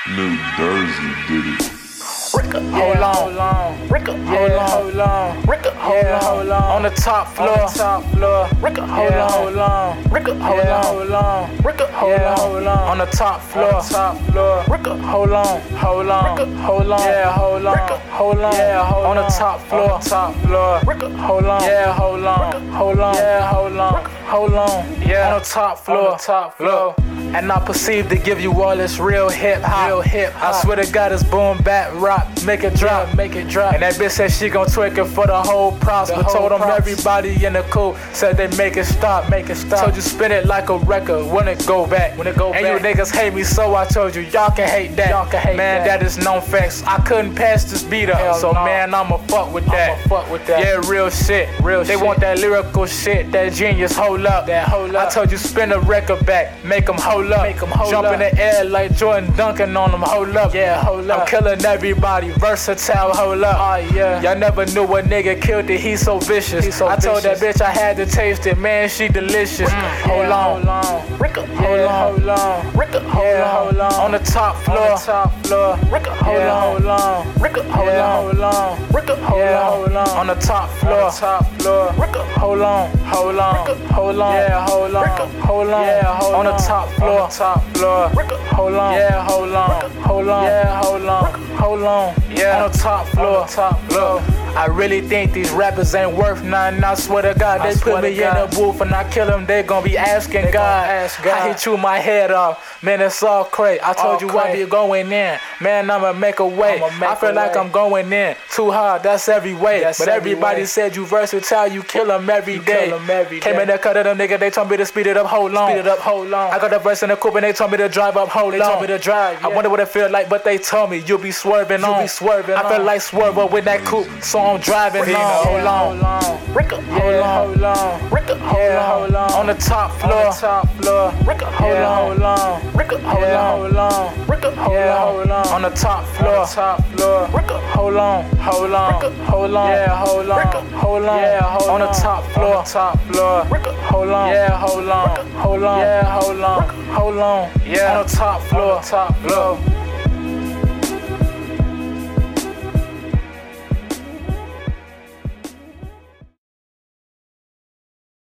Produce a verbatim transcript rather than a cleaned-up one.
New Jersey did it. Ricka, hold on, hold on. Ricka, hold on, hold on. Ricka, hold on, hold on. On the top floor, on the top floor. Ricka, hold on, hold on. Ricka, hold on, hold on. Ricka, hold on, hold on. On the top floor, top floor. Ricka, hold on, hold on. Ricka, hold on, yeah, hold on. Ricka, hold on, yeah, hold on. On the top floor, top floor. Ricka, hold on, yeah, hold on. Ricka, hold on, yeah, hold on. Hold on, yeah. On the top floor, top floor. And I proceed to give you all this real hip hop. Real hip hop. I swear to God, it's boom bap rock. Make it drop, yeah, make it drop. And that bitch said she gon' twerk it for the whole props. The but whole told them props. Everybody in the cool said they make it stop, make it stop. Told you spin it like a record when it go back, when it go and back. And you niggas hate me, so I told you y'all can hate that. Y'all can hate man, that. that is known facts. I couldn't pass this beat up, Hell so no. man, I'ma fuck with that. I'ma fuck with that. Yeah, real shit, real. They shit. want that lyrical shit, that genius. Hold up, that hold up. I told you spin the record back, make them hold up, make them hold Jump up. in the air like Jordan dunking on them. Hold up, yeah, hold up. I'm killing everybody, versatile. Hold up, oh yeah. Y'all never knew a nigga killed it. He's so vicious. He's so I told vicious. that bitch I had to taste it. Man, she delicious. Mm, hold, yeah, on. hold on, Ricka, yeah, hold on, hold on, Ricka, hold yeah, on, hold on. On the top floor, on the top floor. Ricka, hold yeah, on, hold on, Ricka, hold yeah, on, hold on, Ricka, hold yeah, on, hold on. On the top floor, on the top floor. Ricka, hold on, hold on, Ricka, hold on, yeah, hold on, Ricka, hold on, yeah, hold on. On the top floor, on the top floor. Ricka, hold on, yeah, hold on, Ricka, hold on, yeah, hold on, Ricka, hold on, yeah. On the top floor, on the top floor. I really think these rappers ain't worth nothing. I swear to God, they put me in the booth and I kill them. They gon' be asking God. Ask God. I hit you my head off. Man, it's all crazy. I told all you I be going in. Man, I'ma make a way. Make I feel like way. I'm going in too hard. That's every way. That's but every everybody way. said you versatile. You kill them every you day. Kill them every Came day. in there, cut of them nigga. They told me to speed it up, hold on. Speed it up, hold on. I got the verse in the coupe and they told me to drive up, hold on. They told me to drive. Yeah. I wonder what it feel like, but they told me you'll be swerving you on. You be swerving. I on. feel like swerve with that coupe, so I'm driving on. Hold on, hold on, Ricka, hold on, hold on, Ricka, hold on, hold on. On the top floor, on the top floor, Ricka, hold on, hold on, Ricka, hold on, hold on, Ricka, hold on, hold on. On the top floor, top floor, Ricka, hold on, hold on, Ricka, hold on, yeah, hold on, Ricka, hold on, yeah, hold on. On the top floor, top floor, Ricka, hold on, yeah, hold on, Ricka, hold on, yeah, hold on, Ricka, hold on, yeah. On the top floor, top floor.